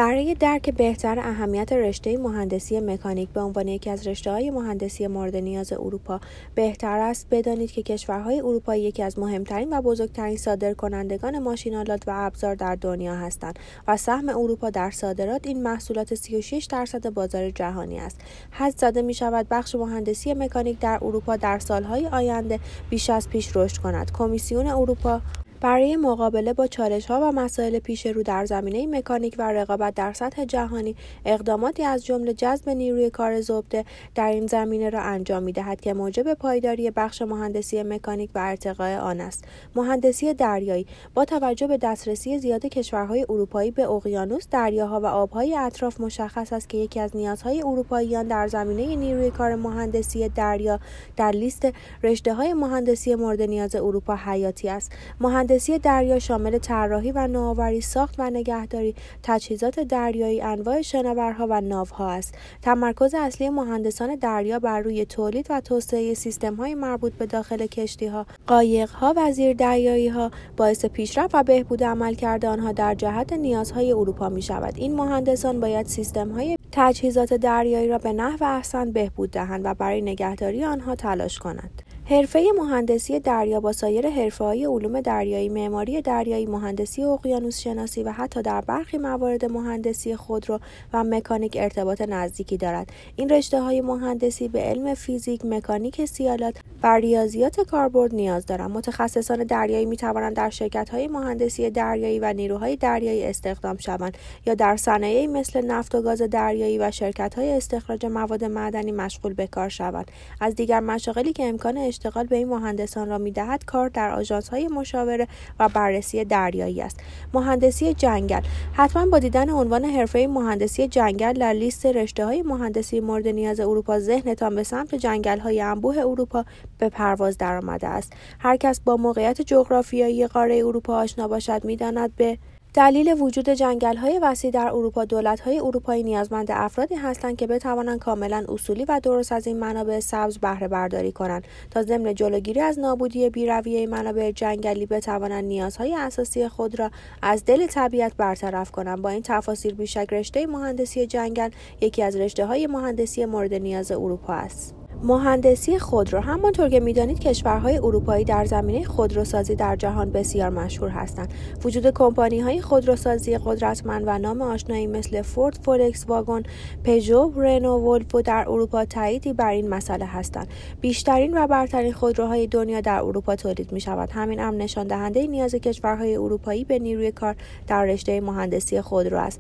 برای درک بهتر اهمیت رشته مهندسی مکانیک به عنوان یکی از رشته‌های مهندسی مورد نیاز اروپا، بهتر است بدانید که کشورهای اروپایی یکی از مهمترین و بزرگترین صادرکنندگان ماشین‌آلات و ابزار در دنیا هستند و سهم اروپا در صادرات این محصولات 36% بازار جهانی است. حدس زده می‌شود بخش مهندسی مکانیک در اروپا در سال‌های آینده بیش از پیش رشد کند. کمیسیون اروپا برای مقابله با چالش‌ها و مسائل پیش رو در زمینه مکانیک و رقابت در سطح جهانی، اقداماتی از جمله جذب نیروی کار زبده در این زمینه را انجام می‌دهد که موجب پایداری بخش مهندسی مکانیک و ارتقاء آن است. مهندسی دریایی با توجه به دسترسی زیاد کشورهای اروپایی به اقیانوس، دریاها و آب‌های اطراف، مشخص است که یکی از نیازهای اروپاییان در زمینه نیروی کار مهندسی دریا در لیست رشته‌های مهندسی مورد نیاز اروپا حیاتی است. مهندسی دریا شامل طراحی و نوآوری، ساخت و نگهداری تجهیزات دریایی، انواع شناورها و ناوها است. تمرکز اصلی مهندسان دریا بر روی تولید و توسعه سیستم‌های مربوط به داخل کشتی‌ها، قایق‌ها و زیردریایی‌ها باعث پیشرفت و بهبود عملکرد آنها در جهت نیازهای اروپا می‌شود. این مهندسان باید سیستم‌های تجهیزات دریایی را به نحو احسن بهبود دهند و برای نگهداری آنها تلاش کنند. حرفه مهندسی دریا با سایر حرفه‌های علوم دریایی، معماری دریایی، مهندسی اقیانوس شناسی و حتی در برخی موارد مهندسی خودرو و مکانیک ارتباط نزدیکی دارد. این رشته‌های مهندسی به علم فیزیک، مکانیک سیالات و ریاضیات کاربرد نیاز دارند. متخصصان دریایی می‌توانند در شرکت‌های مهندسی دریایی و نیروهای دریایی استخدام شوند یا در صنایعی مثل نفت و گاز دریایی و شرکت‌های استخراج مواد معدنی مشغول به کار شوند. از دیگر مشاغلی که امکان اشتغال به این مهندسان را می‌دهد کار در آژانس‌های مشاوره و بررسی دریایی است. مهندسی جنگل. حتما با دیدن عنوان حرفه مهندسی جنگل در لیست رشته‌های مهندسی مورد نیاز اروپا، ذهنتان به سمت جنگل‌های انبوه اروپا به پرواز درآمده است. هر کس با موقعیت جغرافیایی قاره اروپا آشنا باشد می‌داند به دلیل وجود جنگل‌های وسیع در اروپا، دولت‌های اروپایی نیازمند افرادی هستند که بتوانند کاملا اصولی و درست از این منابع سبز بهره برداری کنند تا ضمن جلوگیری از نابودی بی‌رویه منابع جنگلی بتوانند نیازهای اساسی خود را از دل طبیعت برطرف کنند. با این تفاصیل بیشک رشته مهندسی جنگل یکی از رشته‌های مهندسی مورد نیاز اروپا است. مهندسی خودرو. همانطور که می‌دانید کشورهای اروپایی در زمینه خودروسازی در جهان بسیار مشهور هستند. وجود کمپانی‌های خودروسازی قدرتمند و نام آشنایی مثل فورد، فولکس واگن، پژو، رنو، ولوو در اروپا تاییدی بر این مسئله هستند. بیشترین و برترین خودروهای دنیا در اروپا تولید می‌شود. همین امر نشان دهنده نیاز کشورهای اروپایی به نیروی کار در رشته مهندسی خودرو است.